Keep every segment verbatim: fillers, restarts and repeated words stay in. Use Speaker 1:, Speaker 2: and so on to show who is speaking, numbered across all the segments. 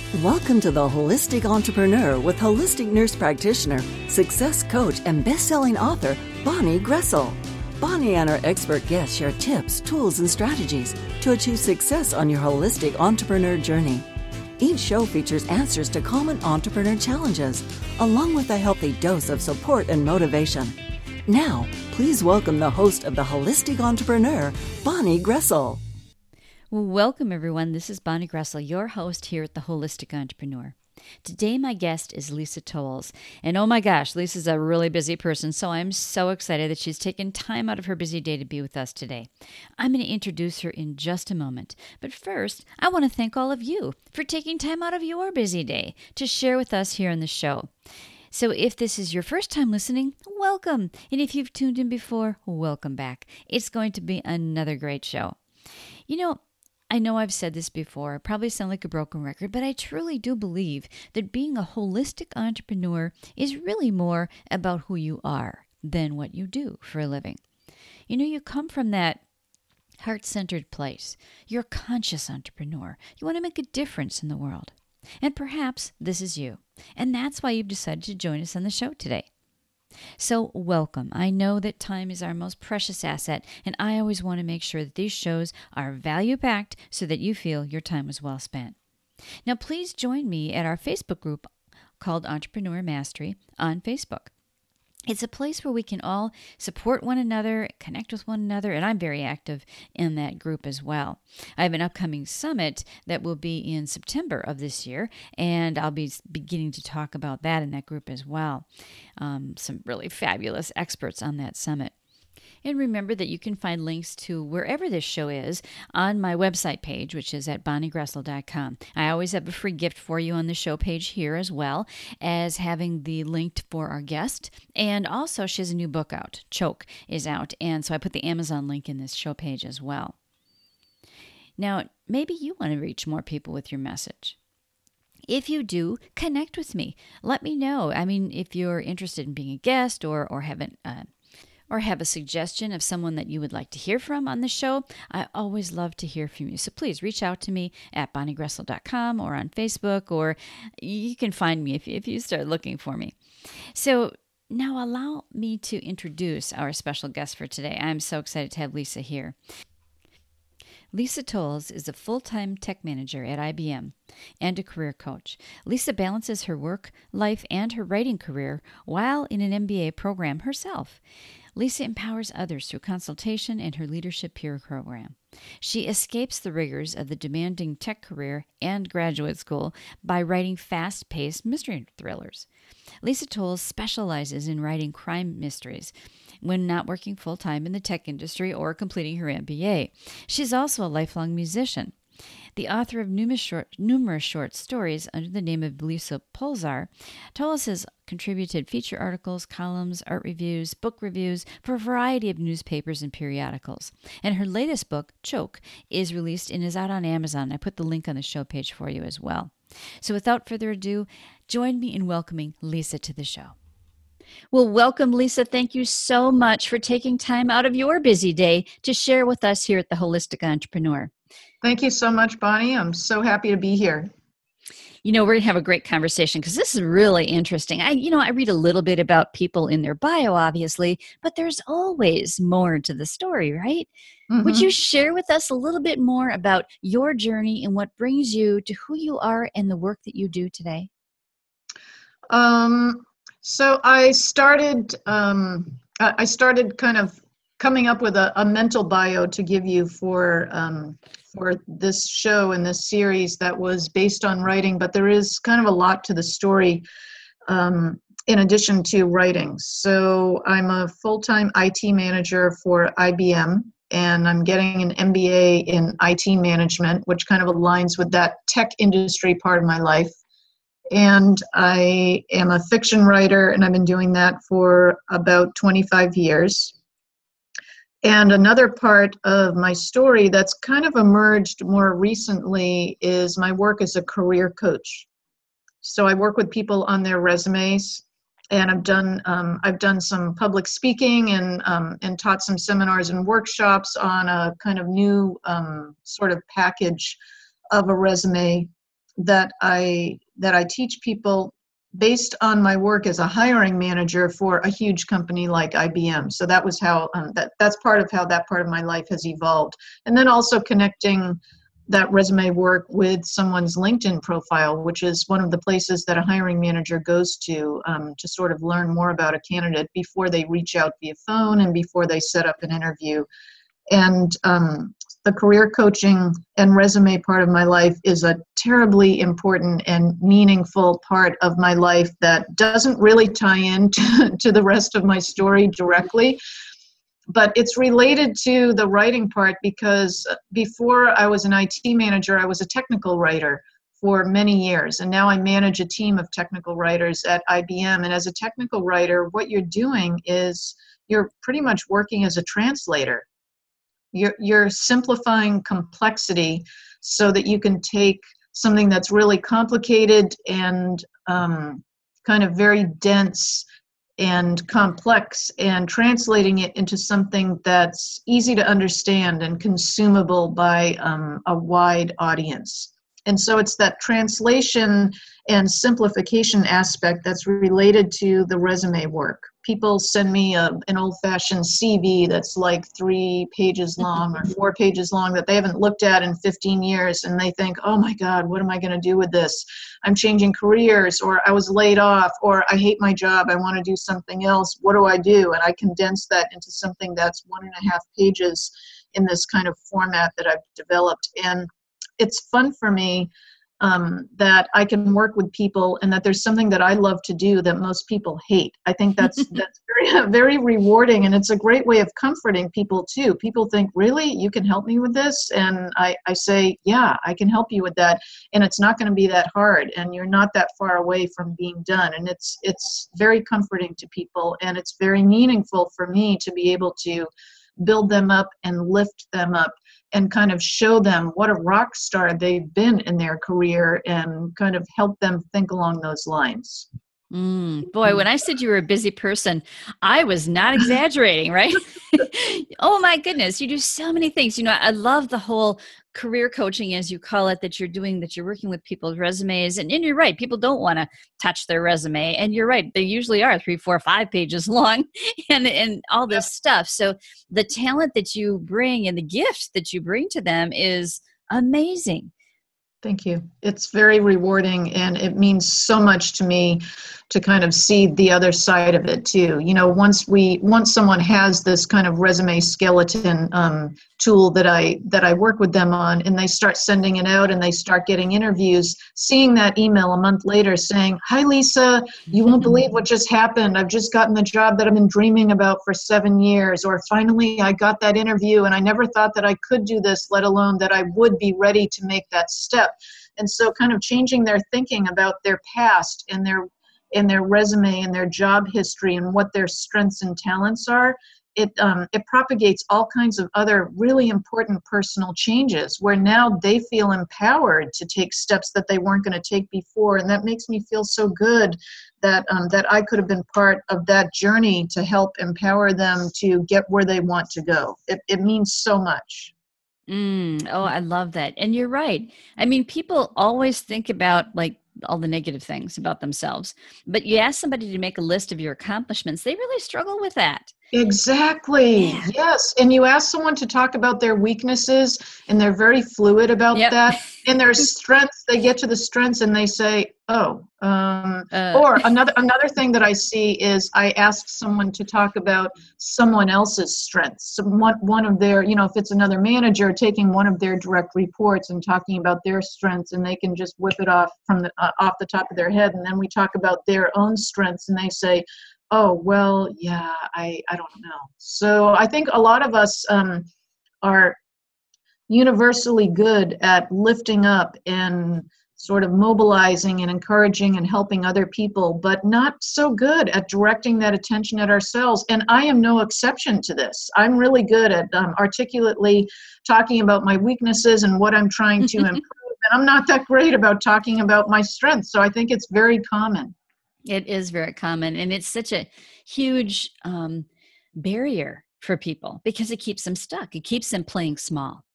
Speaker 1: Welcome to The Holistic Entrepreneur with holistic nurse practitioner, success coach, and best-selling author, Bonnie Gressel. Bonnie and her expert guests share tips, tools, and strategies to achieve success on your holistic entrepreneur journey. Each show features answers to common entrepreneur challenges, along with a healthy dose of support and motivation. Now, please welcome the host of The Holistic Entrepreneur, Bonnie Gressel.
Speaker 2: Well, welcome everyone. This is Bonnie Gressel, your host here at The Holistic Entrepreneur. Today my guest is Lisa Towles. And oh my gosh, Lisa's a really busy person, so I'm so excited that she's taken time out of her busy day to be with us today. I'm going to introduce her in just a moment. But first, I want to thank all of you for taking time out of your busy day to share with us here on the show. So if this is your first time listening, welcome. And if you've tuned in before, welcome back. It's going to be another great show. You know, I know I've said this before, I probably sound like a broken record, but I truly do believe that being a holistic entrepreneur is really more about who you are than what you do for a living. You know, you come from that heart-centered place. You're a conscious entrepreneur. You want to make a difference in the world. And perhaps this is you. And that's why you've decided to join us on the show today. So welcome. I know that time is our most precious asset, and I always want to make sure that these shows are value-packed so that you feel your time was well spent. Now, please join me at our Facebook group called Entrepreneur Mastery on Facebook. It's a place where we can all support one another, connect with one another, and I'm very active in that group as well. I have an upcoming summit that will be in September of this year, and I'll be beginning to talk about that in that group as well. Um, some really fabulous experts on that summit. And remember that you can find links to wherever this show is on my website page, which is at bonnie gressel dot com. I always have a free gift for you on the show page here, as well as having the link for our guest. And also, she has a new book out. Choke is out. And so I put the Amazon link in this show page as well. Now, maybe you want to reach more people with your message. If you do, connect with me. Let me know. I mean, if you're interested in being a guest or, or haven't... Uh, or have a suggestion of someone that you would like to hear from on the show, I always love to hear from you. So please reach out to me at bonnie gressel dot com or on Facebook, or you can find me if, if you start looking for me. So now allow me to introduce our special guest for today. I'm so excited to have Lisa here. Lisa Towles is a full-time tech manager at I B M and a career coach. Lisa balances her work, life, and her writing career while in an M B A program herself. Lisa empowers others through consultation and her Leadership Peer program. She escapes the rigors of the demanding tech career and graduate school by writing fast-paced mystery thrillers. Lisa Towles specializes in writing crime mysteries when not working full-time in the tech industry or completing her M B A. She's also a lifelong musician. The author of numerous short, numerous short stories under the name of Lisa Polzar, Towles has contributed feature articles, columns, art reviews, book reviews for a variety of newspapers and periodicals. And her latest book, Choke, is released and is out on Amazon. I put the link on the show page for you as well. So without further ado, join me in welcoming Lisa to the show. Well, welcome, Lisa. Thank you so much for taking time out of your busy day to share with us here at The Holistic Entrepreneur.
Speaker 3: Thank you so much, Bonnie. I'm so happy to be here.
Speaker 2: You know, we're going to have a great conversation because this is really interesting. I, you know, I read a little bit about people in their bio, obviously, but there's always more to the story, right? Mm-hmm. Would you share with us a little bit more about your journey and what brings you to who you are and the work that you do today?
Speaker 3: Um, so I started, um, I started kind of coming up with a, a mental bio to give you for um, for this show and this series that was based on writing, but there is kind of a lot to the story um, in addition to writing. So I'm a full-time I T manager for I B M, and I'm getting an M B A in I T management, which kind of aligns with that tech industry part of my life. And I am a fiction writer, and I've been doing that for about twenty-five years. And another part of my story that's kind of emerged more recently is my work as a career coach. So I work with people on their resumes, and I've done um, I've done some public speaking and um, and taught some seminars and workshops on a kind of new um, sort of package of a resume that I that I teach people based on my work as a hiring manager for a huge company like I B M. So that was how um, that that's part of how that part of my life has evolved. And then also connecting that resume work with someone's LinkedIn profile, which is one of the places that a hiring manager goes to um, to sort of learn more about a candidate before they reach out via phone and before they set up an interview. And um, the career coaching and resume part of my life is a terribly important and meaningful part of my life that doesn't really tie in to, to the rest of my story directly. But it's related to the writing part because before I was an I T manager, I was a technical writer for many years. And now I manage a team of technical writers at I B M. And as a technical writer, what you're doing is you're pretty much working as a translator. You're, you're simplifying complexity so that you can take something that's really complicated and um, kind of very dense and complex and translating it into something that's easy to understand and consumable by um, a wide audience. And so it's that translation and simplification aspect that's related to the resume work. People send me a, an old-fashioned C V that's like three pages long or four pages long that they haven't looked at in fifteen years, and they think, oh my God, what am I going to do with this? I'm changing careers, or I was laid off, or I hate my job, I want to do something else. What do I do? And I condense that into something that's one and a half pages in this kind of format that I've developed. And it's fun for me um, that I can work with people and that there's something that I love to do that most people hate. I think that's that's very, very rewarding, and it's a great way of comforting people too. People think, really, you can help me with this? And I, I say, yeah, I can help you with that. And it's not going to be that hard, and you're not that far away from being done. And it's it's very comforting to people, and it's very meaningful for me to be able to build them up and lift them up and kind of show them what a rock star they've been in their career and kind of help them think along those lines.
Speaker 2: Mm, boy, when I said you were a busy person, I was not exaggerating, right? Oh my goodness, you do so many things. You know, I love the whole career coaching, as you call it, that you're doing, that you're working with people's resumes. And, and you're right, people don't want to touch their resume. And you're right, they usually are three, four, five pages long and, and all this yep. stuff. So the talent that you bring and the gift that you bring to them is amazing.
Speaker 3: Thank you. It's very rewarding, and it means so much to me to kind of see the other side of it too. You know, once we, once someone has this kind of resume skeleton um, tool that I that I work with them on, and they start sending it out and they start getting interviews, seeing that email a month later saying, "Hi Lisa, you won't believe what just happened. I've just gotten the job that I've been dreaming about for seven years," or "Finally, I got that interview and I never thought that I could do this, let alone that I would be ready to make that step." And so kind of changing their thinking about their past and their in their resume and their job history and what their strengths and talents are, it um, it propagates all kinds of other really important personal changes where now they feel empowered to take steps that they weren't going to take before. And that makes me feel so good that um, that I could have been part of that journey to help empower them to get where they want to go. It, it means so much.
Speaker 2: Mm, oh, I love that. And you're right. I mean, people always think about like all the negative things about themselves, but you ask somebody to make a list of your accomplishments, they really struggle with that.
Speaker 3: Exactly.
Speaker 2: Yeah.
Speaker 3: Yes. And you ask someone to talk about their weaknesses and they're very fluid about
Speaker 2: Yep.
Speaker 3: that. And their strengths, they get to the strengths and they say, oh, um,
Speaker 2: Uh.
Speaker 3: or another, another thing that I see is I ask someone to talk about someone else's strengths. So one, one of their, you know, if it's another manager taking one of their direct reports and talking about their strengths, and they can just whip it off from the, uh, off the top of their head. And then we talk about their own strengths and they say, oh, well, yeah, I, I don't know. So I think a lot of us um, are universally good at lifting up and sort of mobilizing and encouraging and helping other people, but not so good at directing that attention at ourselves. And I am no exception to this. I'm really good at um, articulately talking about my weaknesses and what I'm trying to improve. And I'm not that great about talking about my strengths. So I think it's very common.
Speaker 2: It is very common, and it's such a huge um, barrier for people because it keeps them stuck. It keeps them playing small.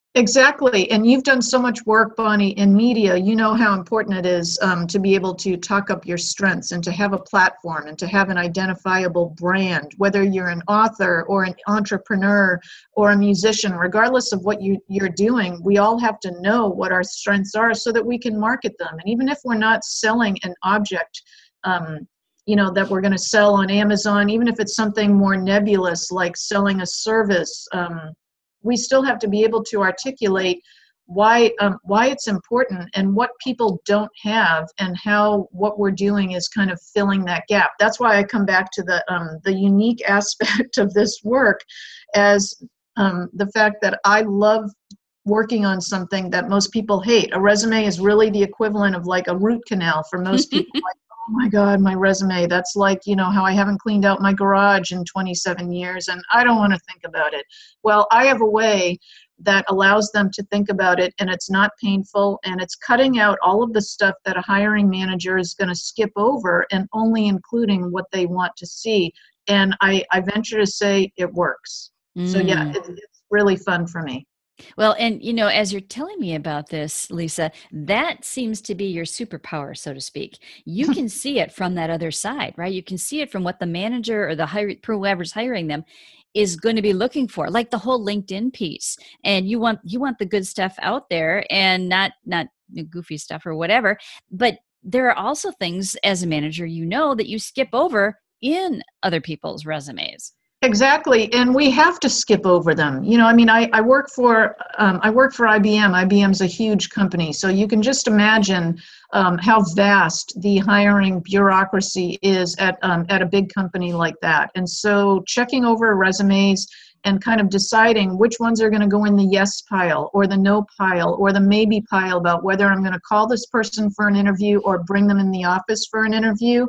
Speaker 3: Exactly. And you've done so much work, Bonnie, in media. You know how important it is um, to be able to talk up your strengths and to have a platform and to have an identifiable brand, whether you're an author or an entrepreneur or a musician, regardless of what you, you're doing, we all have to know what our strengths are so that we can market them. And even if we're not selling an object, um, you know, that we're going to sell on Amazon, even if it's something more nebulous like selling a service, um, we still have to be able to articulate why um, why it's important and what people don't have and how what we're doing is kind of filling that gap. That's why I come back to the um, the unique aspect of this work as um, the fact that I love working on something that most people hate. A resume is really the equivalent of like a root canal for most people. Like, oh my God, my resume. That's like, you know, how I haven't cleaned out my garage in twenty-seven years and I don't want to think about it. Well, I have a way that allows them to think about it and it's not painful and it's cutting out all of the stuff that a hiring manager is going to skip over and only including what they want to see. And I, I venture to say it works. Mm. So yeah, it, it's really fun for me.
Speaker 2: Well, and you know, as you're telling me about this, Lisa, that seems to be your superpower, so to speak. You can see it from that other side, right? You can see it from what the manager or the hire, whoever's hiring them is going to be looking for, like the whole LinkedIn piece. And you want you want the good stuff out there and not not the goofy stuff or whatever. But there are also things as a manager, you know, that you skip over in other people's resumes.
Speaker 3: Exactly, and we have to skip over them. You know, I mean, I, I work for um, I work for I B M. I B M's a huge company, so you can just imagine um, how vast the hiring bureaucracy is at um, at a big company like that. And so, checking over resumes and kind of deciding which ones are going to go in the yes pile or the no pile or the maybe pile about whether I'm going to call this person for an interview or bring them in the office for an interview.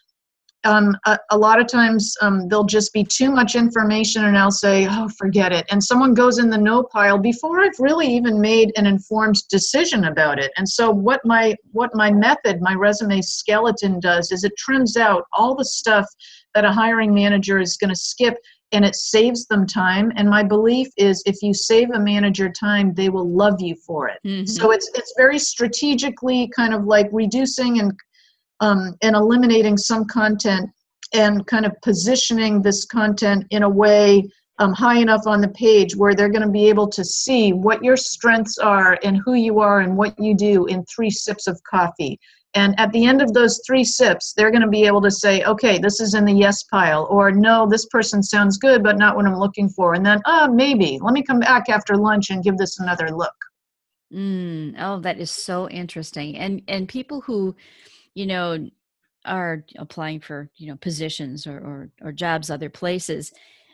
Speaker 3: Um, a, a lot of times um, there'll just be too much information and I'll say, oh, forget it. And someone goes in the no pile before I've really even made an informed decision about it. And so what my what my method, my resume skeleton does is it trims out all the stuff that a hiring manager is going to skip and it saves them time. And my belief is if you save a manager time, they will love you for it. Mm-hmm. So it's it's very strategically kind of like reducing and Um, and eliminating some content and kind of positioning this content in a way um, high enough on the page where they're going to be able to see what your strengths are and who you are and what you do in three sips of coffee. And at the end of those three sips, they're going to be able to say, okay, this is in the yes pile, or no, this person sounds good, but not what I'm looking for. And then, oh, maybe, let me come back after lunch and give this another look.
Speaker 2: Mm, oh, that is so interesting. And and people who you know, are applying for, you know, positions or, or, or jobs other places.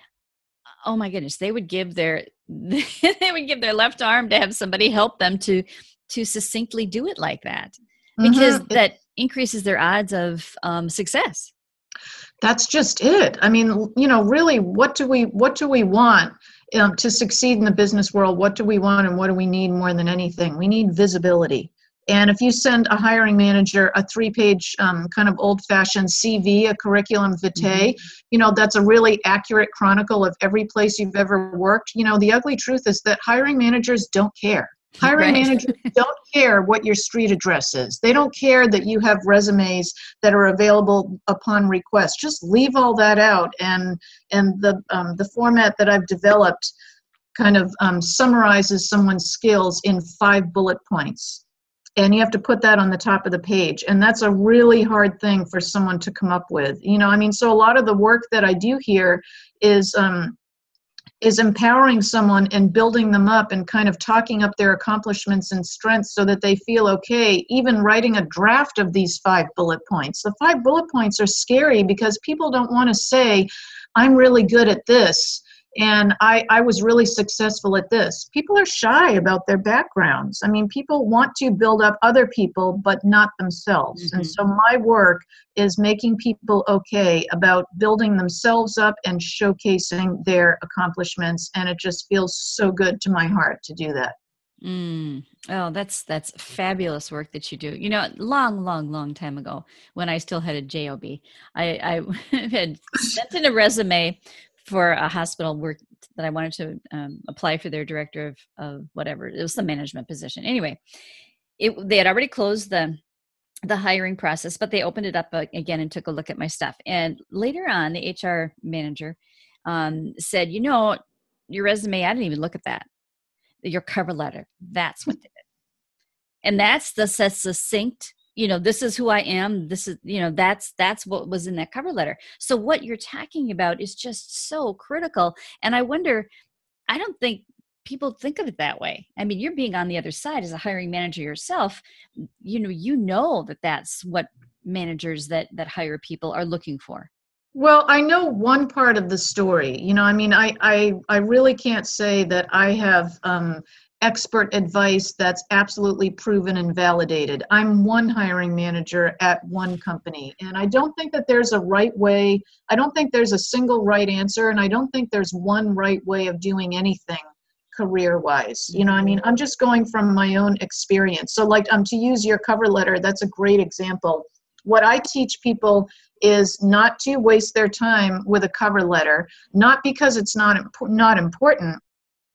Speaker 2: Oh my goodness, they would give their, they would give their left arm to have somebody help them to, to succinctly do it like that, because mm-hmm. that increases their odds of um, success.
Speaker 3: That's just it. I mean, you know, really, what do we, what do we want um, to succeed in the business world? What do we want and what do we need more than anything? We need visibility. And if you send a hiring manager a three-page um, kind of old-fashioned C V, a curriculum vitae, mm-hmm. you know, that's a really accurate chronicle of every place you've ever worked. You know, the ugly truth is that hiring managers don't care. Hiring right. managers don't care what your street address is. They don't care that you have resumes that are available upon request. Just leave all that out. And and the um, the format that I've developed kind of um, summarizes someone's skills in five bullet points. And you have to put that on the top of the page. And that's a really hard thing for someone to come up with. You know, I mean, so a lot of the work that I do here is um, is empowering someone and building them up and kind of talking up their accomplishments and strengths so that they feel okay, even writing a draft of these five bullet points. The five bullet points are scary because people don't want to say, I'm really good at this. And I, I was really successful at this. People are shy about their backgrounds. I mean, people want to build up other people, but not themselves. Mm-hmm. And so my work is making people okay about building themselves up and showcasing their accomplishments. And it just feels so good to my heart to do that.
Speaker 2: Mm. Oh, that's that's fabulous work that you do. You know, long, long, long time ago, when I still had a job, I, I had sent in a resume for a hospital work that I wanted to um, apply for their director of, of whatever. It was some management position. Anyway, it, they had already closed the the hiring process, but they opened it up again and took a look at my stuff. And later on, the H R manager um, said, you know, your resume, I didn't even look at that. Your cover letter, that's what did it. And that's the succinct, you know, this is who I am. This is, you know, that's, that's what was in that cover letter. So what you're talking about is just so critical. And I wonder, I don't think people think of it that way. I mean, you're being on the other side as a hiring manager yourself. You know, you know that that's what managers that, that hire people are looking for.
Speaker 3: Well, I know one part of the story. You know, I mean, I I, I really can't say that I have um, expert advice that's absolutely proven and validated. I'm one hiring manager at one company, and I don't think that there's a right way. I don't think there's a single right answer, and I don't think there's one right way of doing anything career-wise. You know, I mean, I'm just going from my own experience. So like, um, to use your cover letter, that's a great example. What I teach people is not to waste their time with a cover letter, not because it's not imp- not important,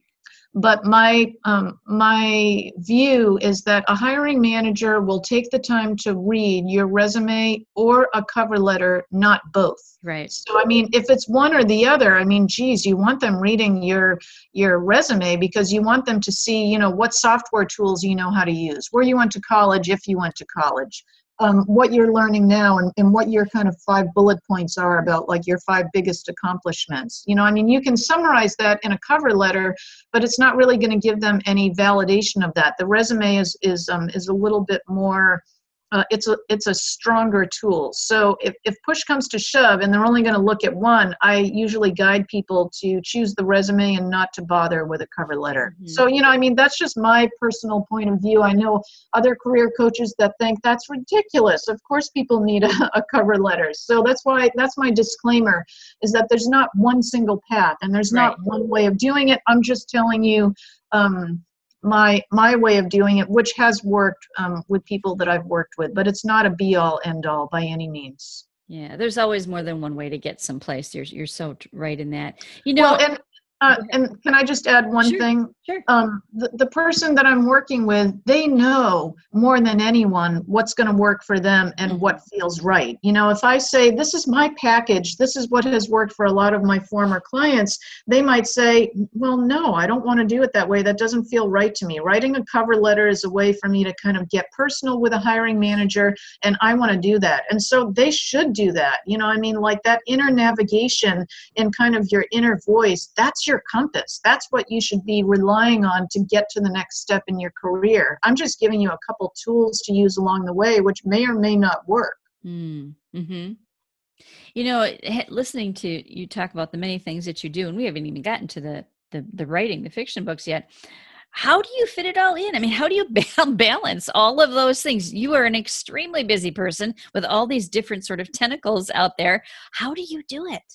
Speaker 3: but my um, my view is that a hiring manager will take the time to read your resume or a cover letter, not both.
Speaker 2: Right.
Speaker 3: So I mean, if it's one or the other, I mean, geez, you want them reading your your resume because you want them to see, you know, what software tools you know how to use, where you went to college, if you went to college. Um, what you're learning now and, and what your kind of five bullet points are about, like your five biggest accomplishments. You know, I mean, you can summarize that in a cover letter, but it's not really going to give them any validation of that. The resume is is um, is a little bit more. Uh, it's a it's a stronger tool. So if, if push comes to shove and they're only going to look at one, I usually guide people to choose the resume and not to bother with a cover letter. Mm-hmm. So, you know, I mean, that's just my personal point of view. I know other career coaches that think that's ridiculous. Of course, people need a, a cover letter. So that's why that's my disclaimer, is that there's not one single path and there's not right. one way of doing it. I'm just telling you, um, my my way of doing it, which has worked um, with people that I've worked with, but it's not a be-all, end-all by any means.
Speaker 2: Yeah, there's always more than one way to get someplace. You're you're so right in that. You know,
Speaker 3: well, and uh, and can I just add one
Speaker 2: sure,
Speaker 3: thing?
Speaker 2: Sure.
Speaker 3: Um, the, the person that I'm working with, they know more than anyone what's going to work for them and mm-hmm. what feels right. You know, if I say, this is my package, this is what has worked for a lot of my former clients, they might say, well, no, I don't want to do it that way. That doesn't feel right to me. Writing a cover letter is a way for me to kind of get personal with a hiring manager, and I want to do that. And so they should do that. You know, I mean, like that inner navigation and kind of your inner voice, that's your compass. That's what you should be relying on to get to the next step in your career. I'm just giving you a couple tools to use along the way, which may or may not work.
Speaker 2: Mm-hmm. You know, listening to you talk about the many things that you do, and we haven't even gotten to the the, the writing, the fiction books yet. How do you fit it all in? I mean, how do you balance all of those things? You are an extremely busy person with all these different sort of tentacles out there. How do you do it?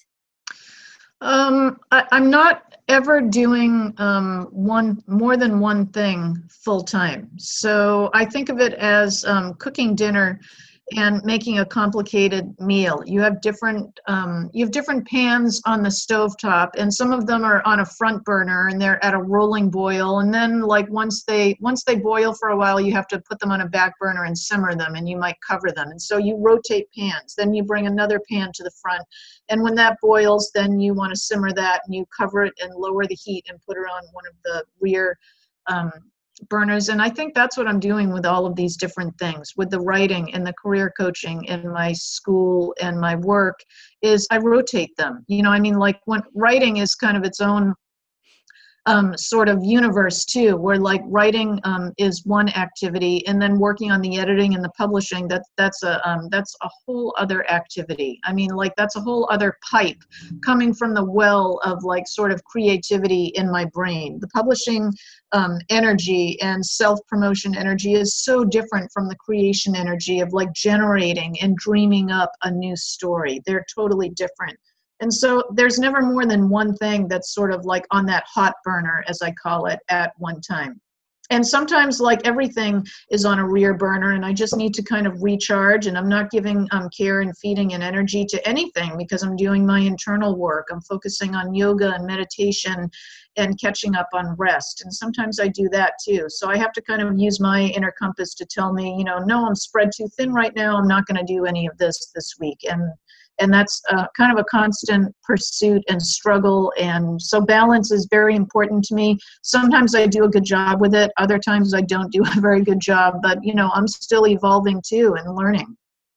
Speaker 3: Um, I, I'm not ever doing um, one more than one thing full time. So I think of it as um, cooking dinner and making a complicated meal. You have different um, you have different pans on the stovetop, and some of them are on a front burner and they're at a rolling boil. And then like once they once they boil for a while, you have to put them on a back burner and simmer them, and you might cover them. And so you rotate pans. Then you bring another pan to the front. And when that boils, then you want to simmer that and you cover it and lower the heat and put it on one of the rear um, burners. And I think that's what I'm doing with all of these different things, with the writing and the career coaching in my school and my work, is I rotate them. You know, I mean, like when writing is kind of its own um, sort of universe too, where like writing um, is one activity, and then working on the editing and the publishing, that, that's a um, that's a whole other activity. I mean, like that's a whole other pipe coming from the well of like sort of creativity in my brain. The publishing um, energy and self-promotion energy is so different from the creation energy of like generating and dreaming up a new story. They're totally different. And so there's never more than one thing that's sort of like on that hot burner, as I call it, at one time. And sometimes, like, everything is on a rear burner, and I just need to kind of recharge, and I'm not giving um, care and feeding and energy to anything because I'm doing my internal work. I'm focusing on yoga and meditation and catching up on rest. And sometimes I do that too. So I have to kind of use my inner compass to tell me, you know, no, I'm spread too thin right now. I'm not going to do any of this this week. And And that's uh, kind of a constant pursuit and struggle. And so balance is very important to me. Sometimes I do a good job with it. Other times I don't do a very good job. But, you know, I'm still evolving too and learning.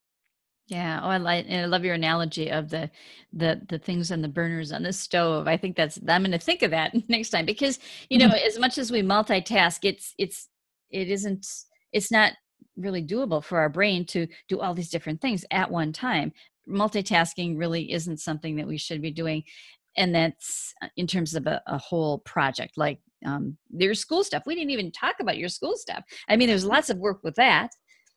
Speaker 2: Yeah. Oh, I like, and I love your analogy of the, the, the things on the burners on the stove. I think that's, I'm going to think of that next time because, you know, as much as we multitask, it's, it's, it isn't, it's not really doable for our brain to do all these different things at one time. Multitasking really isn't something that we should be doing. And that's in terms of a, a whole project, like um, your school stuff. We didn't even talk about your school stuff. I mean, there's lots of work with that.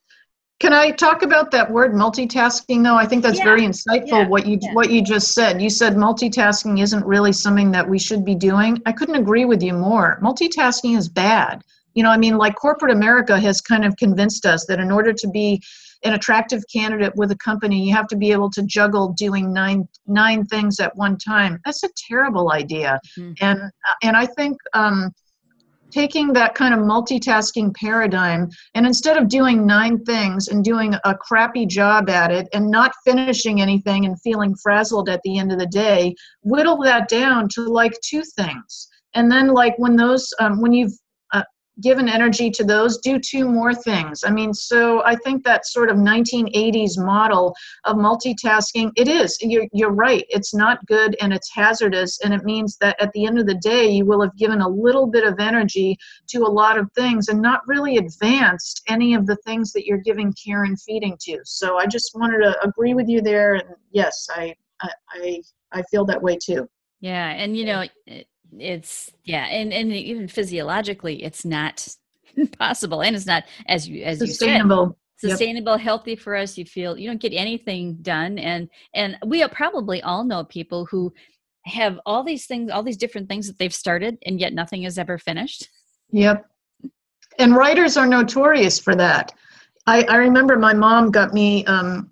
Speaker 3: Can I talk about that word multitasking though? I think that's
Speaker 2: Yeah.
Speaker 3: very insightful
Speaker 2: Yeah.
Speaker 3: what you
Speaker 2: Yeah.
Speaker 3: what you just said. You said multitasking isn't really something that we should be doing. I couldn't agree with you more. Multitasking is bad. You know, I mean, like corporate America has kind of convinced us that in order to be an attractive candidate with a company, you have to be able to juggle doing nine nine things at one time. That's a terrible idea.
Speaker 2: Mm-hmm.
Speaker 3: And and I think um, taking that kind of multitasking paradigm and instead of doing nine things and doing a crappy job at it and not finishing anything and feeling frazzled at the end of the day, whittle that down to like two things. And then like when those, um, when you've uh, given energy to those, do two more things. I mean, so I think that sort of nineteen eighties model of multitasking, it is, you're, you're right. It's not good and it's hazardous. And it means that at the end of the day, you will have given a little bit of energy to a lot of things and not really advanced any of the things that you're giving care and feeding to. So I just wanted to agree with you there. And yes, I, I, I feel that way too.
Speaker 2: Yeah. And, you know, it, it's yeah and and even physiologically it's not possible and it's not as you as
Speaker 3: sustainable
Speaker 2: you said, sustainable yep. Healthy for us. You feel you don't get anything done, and and we probably all know people who have all these things, all these different things that they've started and yet nothing is ever finished.
Speaker 3: Yep. And writers are notorious for that. I, I remember my mom got me um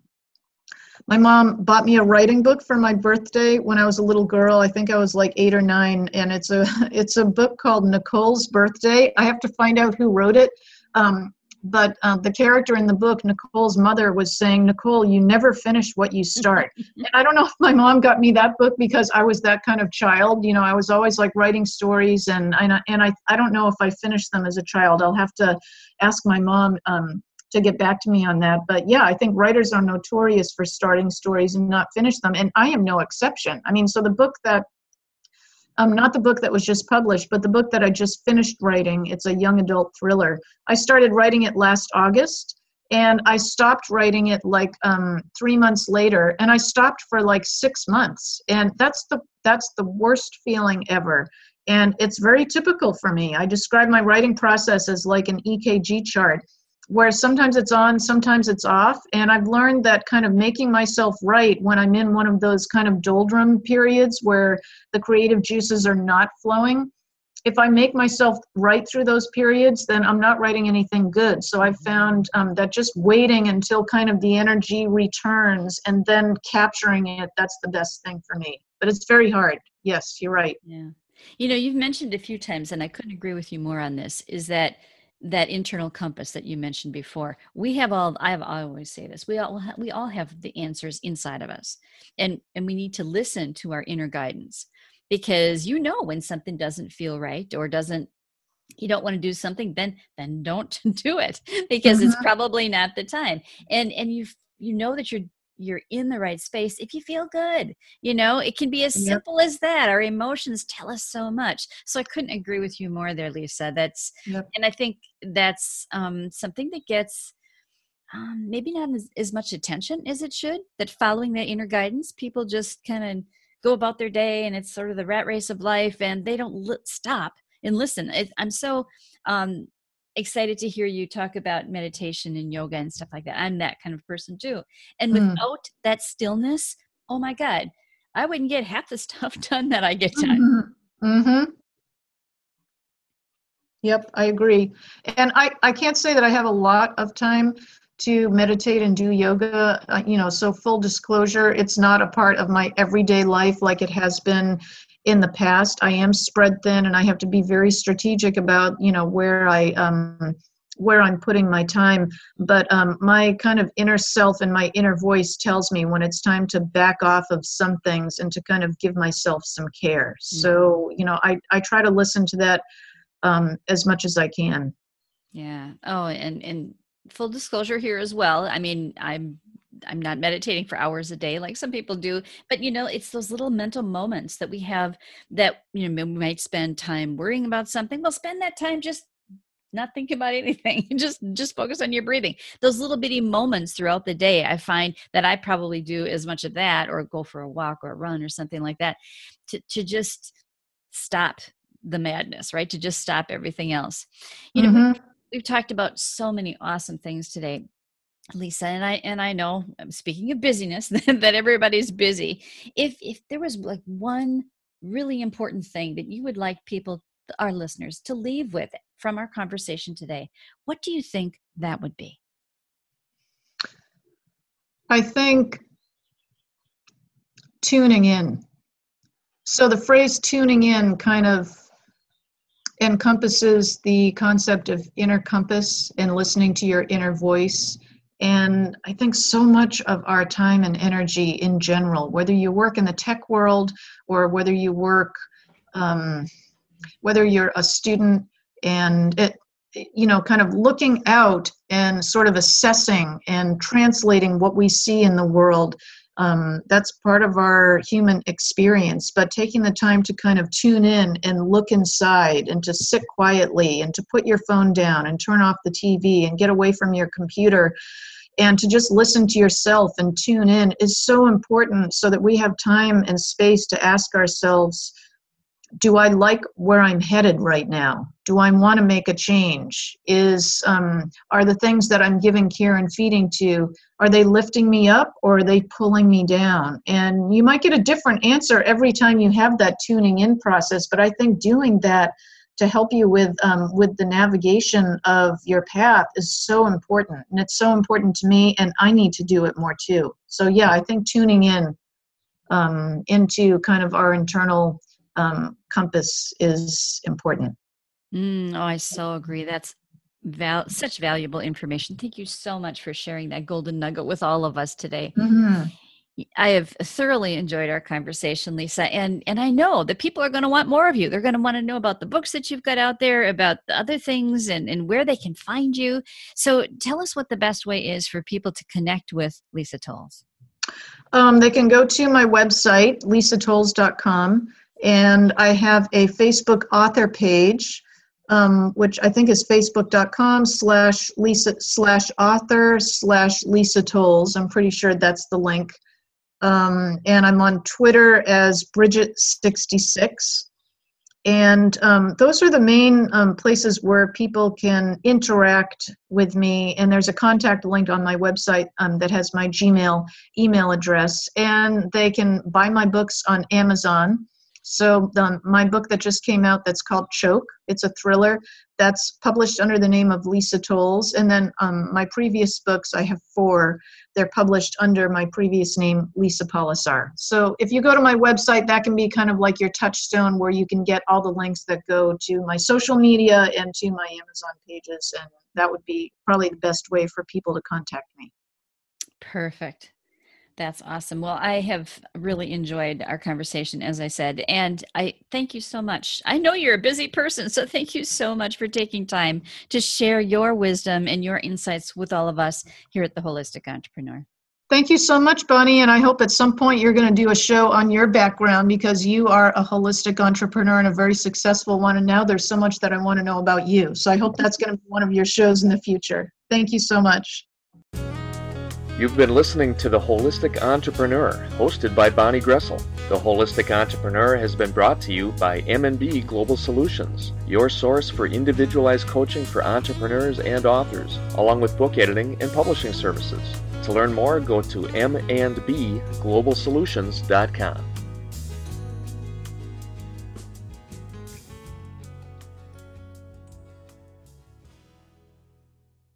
Speaker 3: My mom bought me a writing book for my birthday when I was a little girl. I think I was like eight or nine, and it's a it's a book called Nicole's Birthday. I have to find out who wrote it, um, but uh, the character in the book, Nicole's mother, was saying, "Nicole, you never finish what you start." And I don't know if my mom got me that book because I was that kind of child. You know, I was always like writing stories, and I and I I don't know if I finished them as a child. I'll have to ask my mom. Um, to get back to me on that. But yeah, I think writers are notorious for starting stories and not finish them. And I am no exception. I mean, so the book that, um, not the book that was just published, but the book that I just finished writing, it's a young adult thriller. I started writing it last August and I stopped writing it like um, three months later. And I stopped for like six months. And that's the, that's the worst feeling ever. And it's very typical for me. I describe my writing process as like an E K G chart, where sometimes it's on, sometimes it's off. And I've learned that kind of making myself write when I'm in one of those kind of doldrum periods where the creative juices are not flowing, if I make myself write through those periods, then I'm not writing anything good. So I've found um, that just waiting until kind of the energy returns and then capturing it, that's the best thing for me. But it's very hard. Yes, you're right.
Speaker 2: Yeah. You know, you've mentioned a few times, and I couldn't agree with you more on this, is that that internal compass that you mentioned before. We have all, I have, I always say this, we all, we all have the answers inside of us, and, and we need to listen to our inner guidance, because you know, when something doesn't feel right or doesn't, you don't want to do something, then, then don't do it, because mm-hmm. it's probably not the time. And, and you, you know that you're, you're in the right space if you feel good. You know, it can be as
Speaker 3: yep.
Speaker 2: simple as that. Our emotions tell us so much. So I couldn't agree with you more there, Lisa. That's, yep. and I think that's um, something that gets um, maybe not as, as much attention as it should, that following that inner guidance, people just kind of go about their day and it's sort of the rat race of life and they don't li- stop and listen. It, I'm so um, excited to hear you talk about meditation and yoga and stuff like that. I'm that kind of person too. And
Speaker 3: Mm.
Speaker 2: without that stillness, oh my God, I wouldn't get half the stuff done that I get done.
Speaker 3: Mm-hmm. Mm-hmm. Yep, I agree. And I, I can't say that I have a lot of time to meditate and do yoga. Uh, you know, so full disclosure, it's not a part of my everyday life like it has been in the past. I am spread thin, and I have to be very strategic about, you know, where I um where I'm putting my time. But um, my kind of inner self and my inner voice tells me when it's time to back off of some things and to kind of give myself some care. Mm-hmm. So, you know, I, I try to listen to that um, as much as I can.
Speaker 2: Yeah. Oh, and, and full disclosure here as well. I mean, I'm I'm not meditating for hours a day like some people do, but you know, it's those little mental moments that we have that, you know, we might spend time worrying about something. Well, spend that time just not think about anything. just just focus on your breathing. Those little bitty moments throughout the day, I find that I probably do as much of that, or go for a walk or a run or something like that, to to just stop the madness, right? To just stop everything else. You know, mm-hmm. we've, we've talked about so many awesome things today, Lisa, and I and I know, speaking of busyness, that everybody's busy. If if there was like one really important thing that you would like people, our listeners, to leave with from our conversation today, what do you think that would be?
Speaker 3: I think tuning in. So the phrase tuning in kind of encompasses the concept of inner compass and listening to your inner voice. And I think so much of our time and energy in general, whether you work in the tech world or whether you work, um, whether you're a student, and it, you know, kind of looking out and sort of assessing and translating what we see in the world. Um, that's part of our human experience, but taking the time to kind of tune in and look inside and to sit quietly and to put your phone down and turn off the T V and get away from your computer and to just listen to yourself and tune in is so important, so that we have time and space to ask ourselves, do I like where I'm headed right now? Do I want to make a change? Is um, are the things that I'm giving care and feeding to, are they lifting me up or are they pulling me down? And you might get a different answer every time you have that tuning in process, but I think doing that to help you with um, with the navigation of your path is so important. And it's so important to me, and I need to do it more too. So yeah, I think tuning in um, into kind of our internal Um, compass is important.
Speaker 2: Mm, oh, I so agree. That's val- such valuable information. Thank you so much for sharing that golden nugget with all of us today.
Speaker 3: Mm-hmm.
Speaker 2: I have thoroughly enjoyed our conversation, Lisa, and and I know that people are going to want more of you. They're going to want to know about the books that you've got out there, about the other things, and, and where they can find you. So tell us what the best way is for people to connect with Lisa Towles.
Speaker 3: Um, they can go to my website, lisa towles dot com. And I have a Facebook author page, um, which I think is facebook.com slash Lisa slash author slash Lisa Towles. I'm pretty sure that's the link. Um, and I'm on Twitter as Bridget sixty-six. And um, those are the main um, places where people can interact with me. And there's a contact link on my website um, that has my Gmail email address. And they can buy my books on Amazon. So um, my book that just came out, that's called Choke, it's a thriller, that's published under the name of Lisa Towles. And then um, my previous books, I have four, they're published under my previous name, Lisa Polisar. So if you go to my website, that can be kind of like your touchstone where you can get all the links that go to my social media and to my Amazon pages. And that would be probably the best way for people to contact me.
Speaker 2: Perfect. That's awesome. Well, I have really enjoyed our conversation, as I said, and I thank you so much. I know you're a busy person, so thank you so much for taking time to share your wisdom and your insights with all of us here at The Holistic Entrepreneur.
Speaker 3: Thank you so much, Bonnie, and I hope at some point you're going to do a show on your background, because you are a holistic entrepreneur and a very successful one, and now there's so much that I want to know about you. So I hope that's going to be one of your shows in the future. Thank you so much.
Speaker 4: You've been listening to The Holistic Entrepreneur, hosted by Bonnie Gressel. The Holistic Entrepreneur has been brought to you by M and B Global Solutions, your source for individualized coaching for entrepreneurs and authors, along with book editing and publishing services. To learn more, go to m and b global solutions dot com.